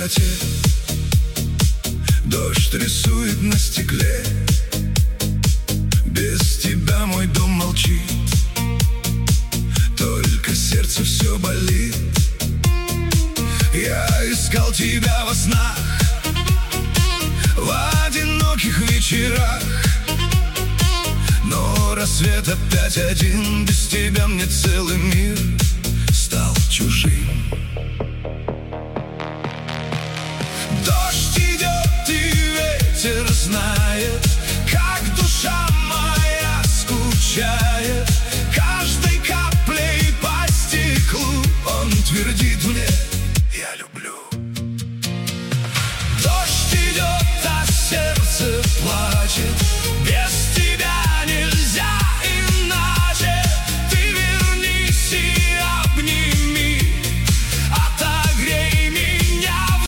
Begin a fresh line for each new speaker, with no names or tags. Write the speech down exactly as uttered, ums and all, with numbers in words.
темноте. Дождь рисует на стекле. Без тебя мой дом молчит, только сердце все болит. Я искал тебя во снах, в одиноких вечерах, но рассвет опять один. Без тебя мне целый мир стал чужим. Дождь идет и ветер знает, как душа моя скучает. Каждой каплей по стеклу он твердит мне: